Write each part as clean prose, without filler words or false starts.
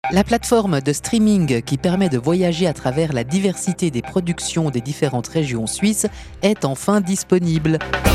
La plateforme de streaming qui permet de voyager à travers la diversité des productions des différentes régions suisses est enfin disponible.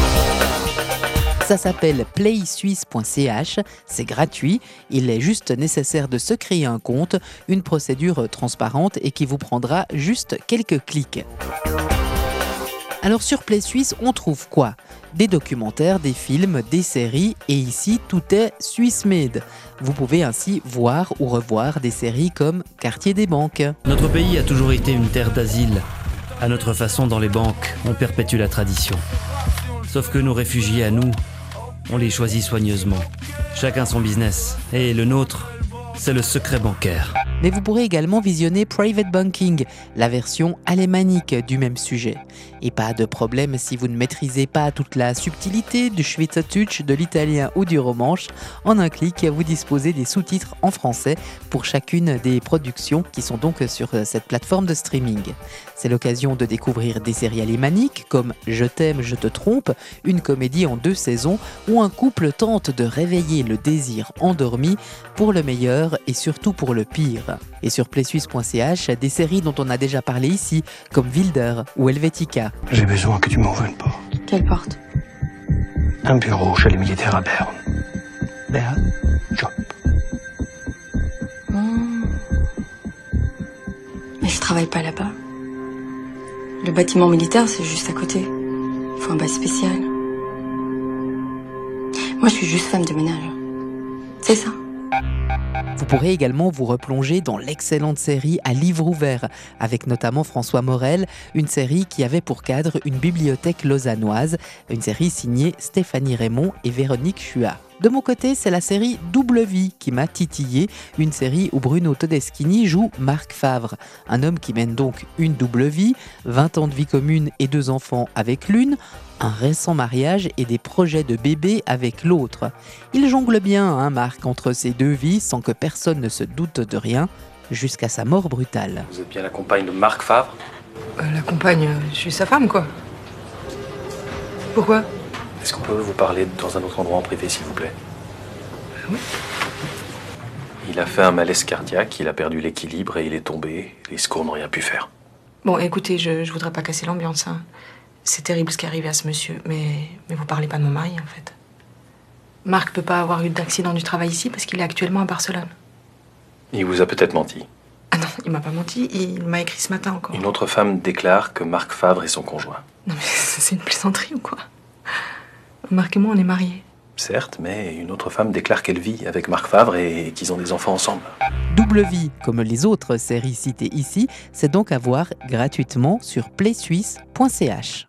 Ça s'appelle playsuisse.ch, c'est gratuit, il est juste nécessaire de se créer un compte, une procédure transparente et qui vous prendra juste quelques clics. Alors sur Play Suisse, on trouve quoi ? Des documentaires, des films, des séries et ici tout est Swiss made. Vous pouvez ainsi voir ou revoir des séries comme Quartier des banques. Notre pays a toujours été une terre d'asile. À notre façon, dans les banques, on perpétue la tradition. Sauf que nos réfugiés à nous, on les choisit soigneusement. Chacun son business. Et le nôtre, c'est le secret bancaire. Mais vous pourrez également visionner Private Banking, la version alémanique du même sujet. Et pas de problème si vous ne maîtrisez pas toute la subtilité du Schweizerdeutsch, de l'italien ou du romanche. En un clic, vous disposez des sous-titres en français pour chacune des productions qui sont donc sur cette plateforme de streaming. C'est l'occasion de découvrir des séries alémaniques comme Je t'aime, je te trompe, une comédie en 2 saisons où un couple tente de réveiller le désir endormi pour le meilleur et surtout pour le pire. Et sur playsuisse.ch, des séries dont on a déjà parlé ici, comme Wilder ou Helvetica. J'ai besoin que tu m'ouvres une porte. Quelle porte? Un bureau chez les militaires à Berne. Berne. Job. Mais je travaille pas là-bas. Le bâtiment militaire, c'est juste à côté. Il faut un bail spécial. Moi, je suis juste femme de ménage. C'est ça. Vous pourrez également vous replonger dans l'excellente série À livre ouvert, avec notamment François Morel, une série qui avait pour cadre une bibliothèque lausannoise, une série signée Stéphanie Raymond et Véronique Chua. De mon côté, c'est la série Double Vie qui m'a titillé, une série où Bruno Todeschini joue Marc Favre, un homme qui mène donc une double vie, 20 ans de vie commune et 2 enfants avec l'une, un récent mariage et des projets de bébé avec l'autre. Il jongle bien, Marc, entre ces 2 vies sans que personne ne se doute de rien, jusqu'à sa mort brutale. Vous êtes bien la compagne de Marc Favre? La compagne, je suis sa femme, quoi. Pourquoi? Est-ce qu'on peut vous parler dans un autre endroit en privé, s'il vous plaît? Oui. Il a fait un malaise cardiaque, il a perdu l'équilibre et il est tombé. Les secours n'ont rien pu faire. Bon, écoutez, je voudrais pas casser l'ambiance, hein. C'est terrible ce qui est arrivé à ce monsieur, mais vous parlez pas de mon mari, en fait. Marc peut pas avoir eu d'accident du travail ici parce qu'il est actuellement à Barcelone. Il vous a peut-être menti. Ah non, il m'a pas menti, il m'a écrit ce matin encore. Une autre femme déclare que Marc Favre est son conjoint. Non mais c'est une plaisanterie ou quoi? Marc et moi, on est mariés. Certes, mais une autre femme déclare qu'elle vit avec Marc Favre et qu'ils ont des enfants ensemble. Double Vie, comme les autres séries citées ici, c'est donc à voir gratuitement sur playsuisse.ch.